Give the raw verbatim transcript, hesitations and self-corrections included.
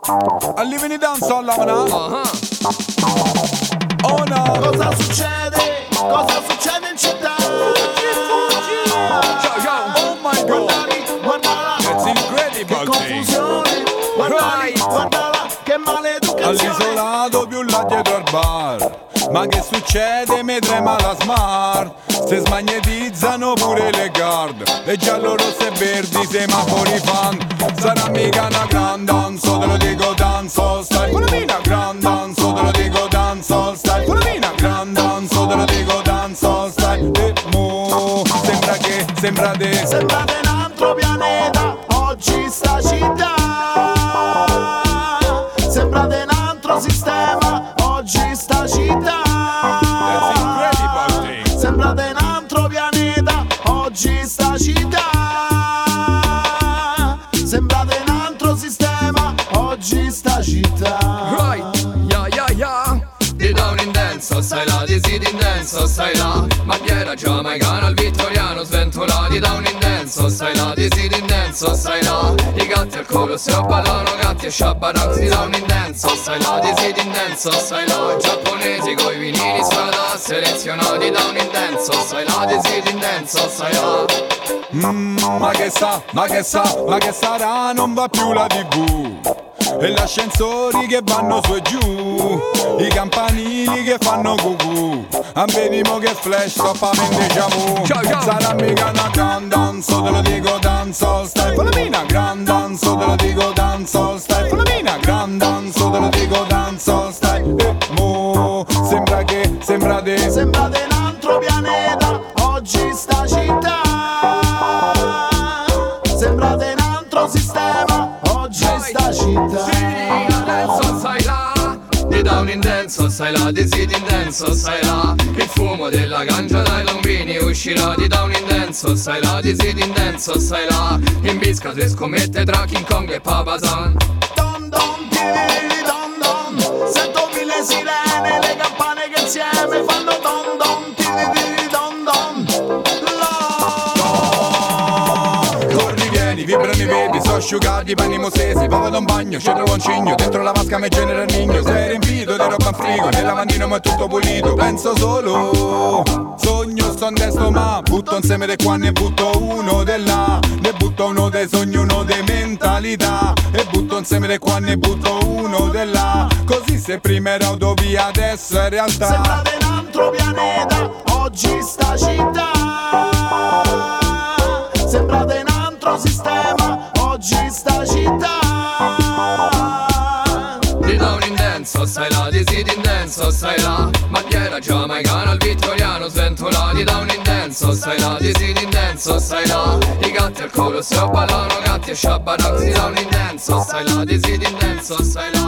A living in dancehall, lamana. Oh no. Cosa succede? Cosa succede in città? Oh my God. Guardala, It's incredible. che confusione. Guardala, guardala, che maleducazione. All'isolato più là dietro al bar. Ma che succede? Mi trema la smart. Se smagnetizzano pure le card. E giallo, rosso e verdi semafori fan. Sarà mica una gran danzo, te lo dico danzo stai. Una gran danzo, te lo dico danzo stai. Una gran danzo, te lo dico danzo stai. E mo sembra che, sembra de Sembra di un altro pianeta oggi sta città. Sembra di un altro sistema oggi sta città. That's incredible thing. Sembra di un altro pianeta oggi sta città. Sembra di un altro sistema oggi sta città. Right, yeah, yeah, yeah. Di down in dance, stai là, di sit in dance, stai là. Bandiera giamaicana al vittoriano sventolati down in dance, stai là, di sit in dance, stai là. I gatti al colosseo ballano, gatti e sciabaranzi down in dance, stai là, di sit in dance, stai là. Giapponesi coi vinili strada, selezionati down in dance, stai là, di sit in dance, stai là. Mm, ma che sa, ma che sa, ma che sarà, non va più la tivù. E gli ascensori che vanno su e giù, i campanili che fanno cucù. Ambenimo che flash, toppamente déjà vu. Sarà mica una gran danzo, te lo dico danzo stai. Una gran danzo, te lo dico danzo stai. Una gran danzo, te lo dico danzo stai. E mo sembra che, sembra de Sembra di un altro pianeta oggi sta città. Sembra di un altro sistema oggi sta città. Stai là, di down in dance, stai là, di sit in dance, stai là. Il fumo della ganja dai lombini uscirà di down in dance, stai là, di sit in dance, stai là. In bisca si scommette tra King Kong e Papa San. Don don, tiriri don don. Sento mille sirene, le campane che insieme fanno don don, tiriri don don. corri, vieni, vibrano i vedi, so asciugati, i panni mosesi. Vado da un bagno, ci trovo un cigno, dentro la vasca mi genera il nigno. Sei riempito di roba in frigo, nel lavandino ma è tutto pulito. Penso solo, sogno, sto in destra ma butto insieme de qua, ne butto uno de là. Ne butto uno dei sogni, uno de mentalità. E butto insieme de qua, ne butto uno de là. Così se prima era autovia, adesso è realtà. Sembra di un altro pianeta oggi sta città. Sembra di un altro sistema oggi sta città. Di down in dance, stai là, di sit in dance, stai là. Bandiera giamaicana al vittoriano sventolati down in dance, stai là, di sit in dance, stai là. I gatti al colosseo ballano, gatti e sciabaranzi down in dance, stai là, di sit in dance, stai là.